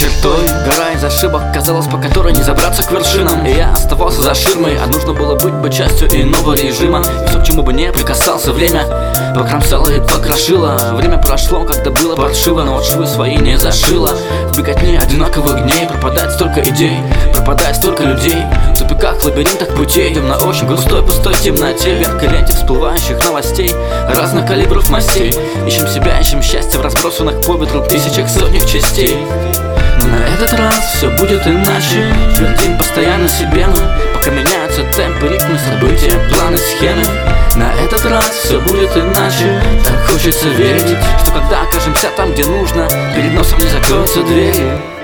чертой. Гора из ошибок казалась, по которой не забраться к вершинам. И я оставался за ширмой, а нужно было быть бы частью иного режима. И все, к чему бы не прикасался, время покромсало и покрошило. Время прошло, когда было паршиво, но вот швы свои не зашило. В беготне одинаковых дней пропадает столько идей, пропадает столько людей. В тупиках, лабиринтах путей, идем на очень густой, пустой темноте. В яркой ленте всплывающих новостей разных калибров мастей. Ищем себя, ищем счастье в разбросанных по ветру тысячах, сотнях частей. Но на этот раз все будет иначе. Твердим постоянно себе мы, пока меняются темпы, ритмы, события, планы, схемы. На этот раз все будет иначе. Так хочется верить, что когда окажемся там, где нужно, перед носом не закроются двери.